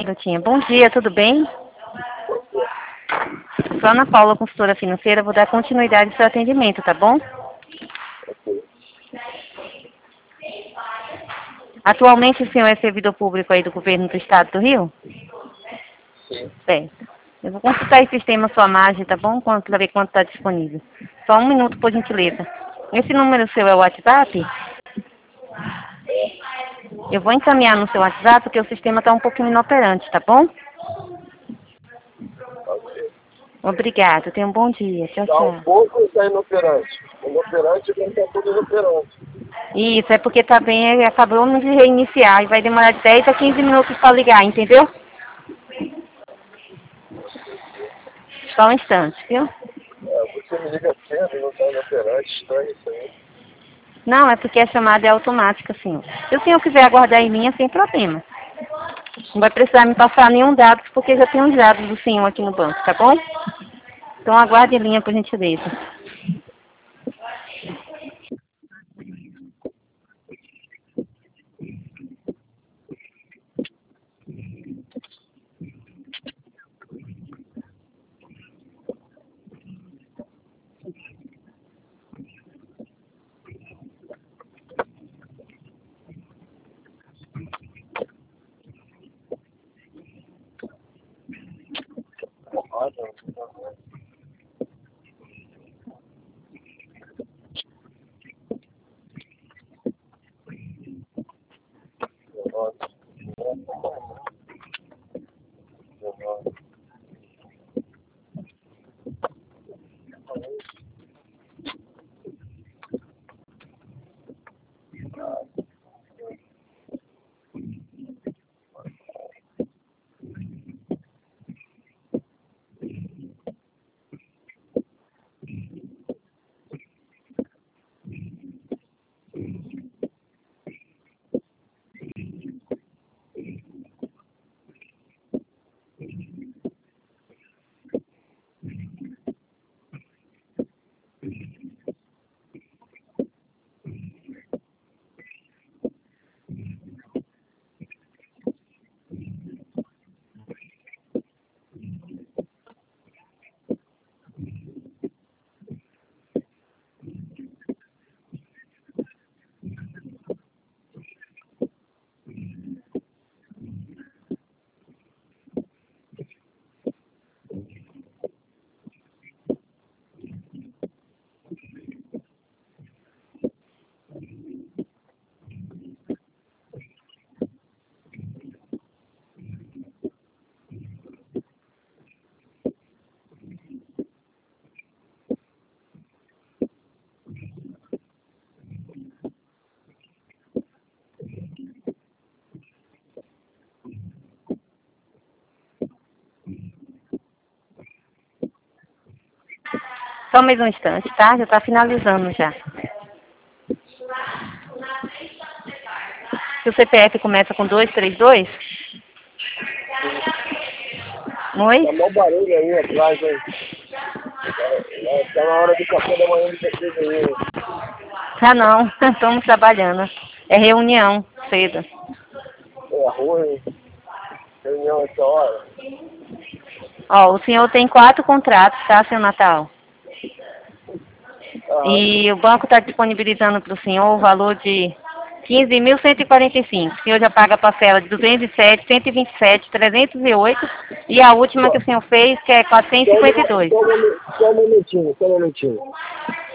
minutinho. Bom dia, tudo bem? Sou Ana Paula, consultora financeira. Vou dar continuidade ao seu atendimento, tá bom? Atualmente o senhor é servidor público aí do governo do estado do Rio? Sim. Certo. Eu vou consultar esse sistema, sua margem, tá bom? Para ver quanto está disponível. Só um minuto, por gentileza. Esse número seu é o WhatsApp? Eu vou encaminhar no seu WhatsApp porque o sistema está um pouquinho inoperante, tá bom? Ok. Obrigada. Tenha um bom dia. Tchau, Tá um tchau. pouco está inoperante. Inoperante quando está tudo inoperante. Isso, é porque tá bem, ele acabou de reiniciar e vai demorar de 10 a 15 minutos para ligar, entendeu? Só um instante, viu? Você me liga sempre, não está inoperante, estranho isso aí. Não, é porque a chamada é automática, senhor. Se o senhor quiser aguardar em linha, sem problema. Não vai precisar me passar nenhum dado, porque já tem os dados do senhor aqui no banco, tá bom? Então aguarde em linha, por gentileza. Só mais um instante, tá? Já está finalizando já. Se o CPF começa com 232? Oi? Tá mó barulho aí atrás, hein? Tá na hora do café da manhã de vocês aí. Ah, não. Estamos trabalhando. É reunião, cedo. É ruim. Reunião essa hora. Ó, o senhor tem 4 contratos, tá, seu Natal? E o banco está disponibilizando para o senhor o valor de 15.145. O senhor já paga a parcela de 207, 127, 308 e a última que o senhor fez, que é 452. Só um minutinho.